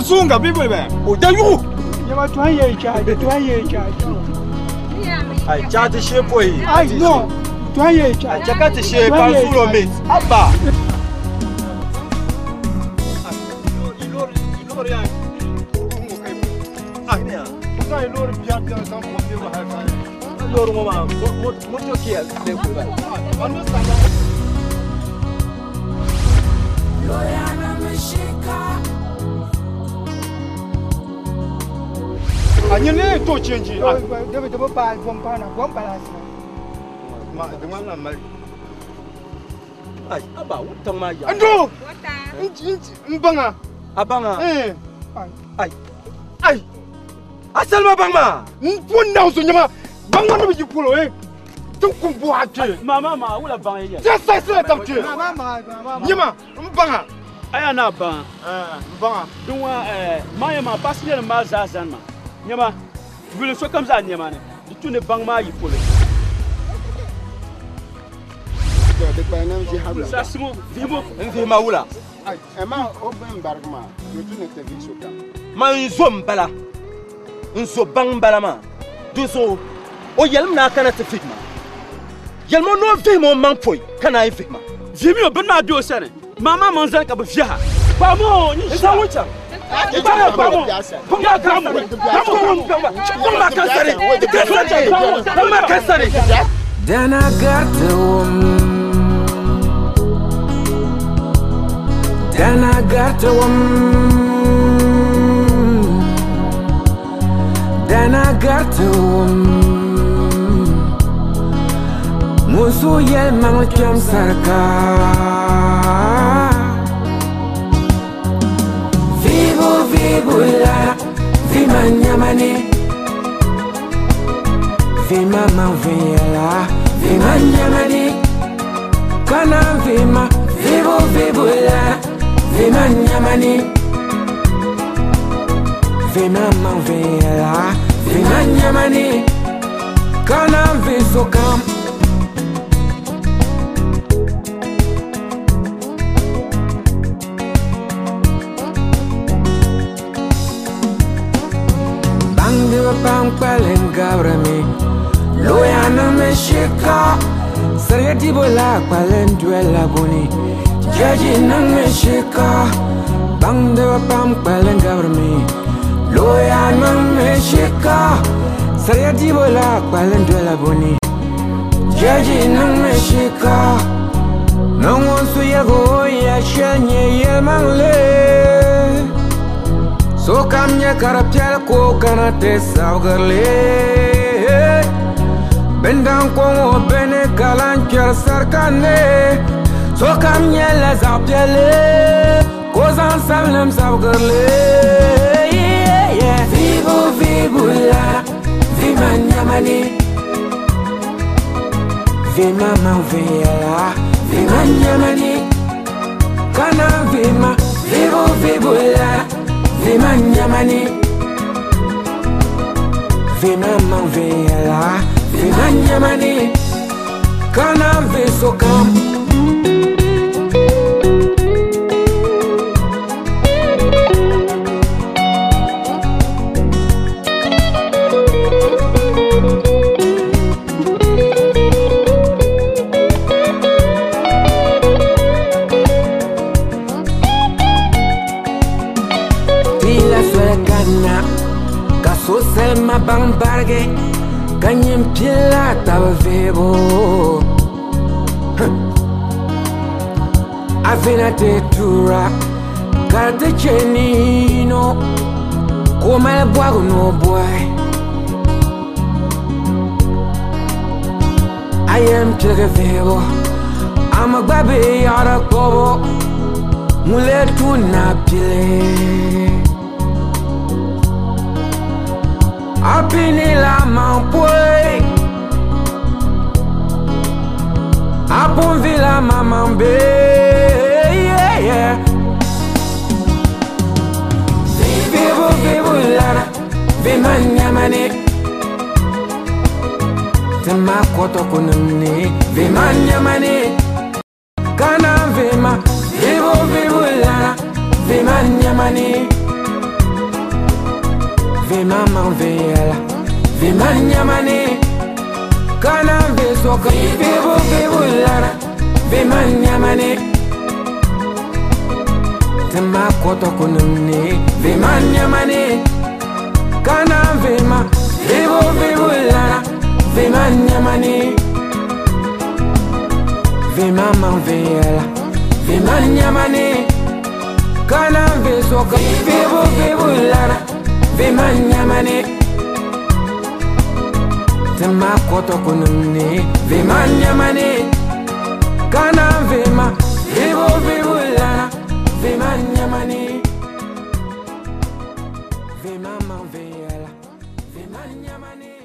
sunga people be. O da you. You want to hear charge. I charge shape boy. I know. To hear charge. Chakati shape pansulo mate. Abba. You need to change it. Double buy from Pana, one balance. Abba, what the my Andrew! Mbanga. Abanga. Ay. Asalma bangma. One now, so you bang you pull away. Don't come to Mama, will have bang. Just I said up to you. Yama, Mbanga. I am not bang. Mbanga. Don't my passing in Mazazanma. Yama, will so comes on your money. The tune bang my you pull it. Sassimo, Vivo, and Vimaula. Am I open Barma? You do not have it. Man, Zombala. So bang balama. Do so. O Yelma cannot fit ma. Yelmo no Vimo Mampoy. Can I fit ma? Vimio Bernardo Senate. Mama Monzac of Via. Pamo, you saw which one? Then I got the woman. Then I got the woman. Then I got the woman. Musu yel mangyam sarka. Vivo la, vima nyamani. Vima manvela, vima nyamani. Kana vima, vivo la, vima nyamani. Vima manvela, vima nyamani. Kana viso kam. Bang palen gabrami Loyana me shika Sariyati bola palen duela boni Jaji nang me shika Bang de bang palen gabrami Loyana me shika Sariyati bola palen duela boni Jaji nang me shika Nang onsu yago ya shenye ye mangle So kam nye karapyal ko kana te saugarle Bendan ko mo bene kalan kyar sarkane So kam nye la zapyale Ko zan samlem saugarle Vivo la Vima nyamani Vima manvela Vima nyamani Kana vima Vivo la Vima nyamani Vima manvela Vima nyamani Kana viso kam Selma bambarge Kanyem pila taba vebo Avena te tura Karte chenino Koma el buago no boy I am chile vebo I'm a baby yara kobo Mule tu na pile Apini la mampoué Apon vila mamambe Vivo lana Vima nyamani Tema koto kunumni Vima nyamani Kana vima Vivo lana Vima nyamani ve mama vela ve manyamane kana ve soka vivo lara ve manyamane tema koto kunune ve manyamane kana ve ma vivo lara ve manyamane ve mama vela ve manyamane kana ve soka vivo lara ve manyamane tema koto kunune ve manyamane kana ve ma vivo lara ve manyamane ve mama vela ve manyamane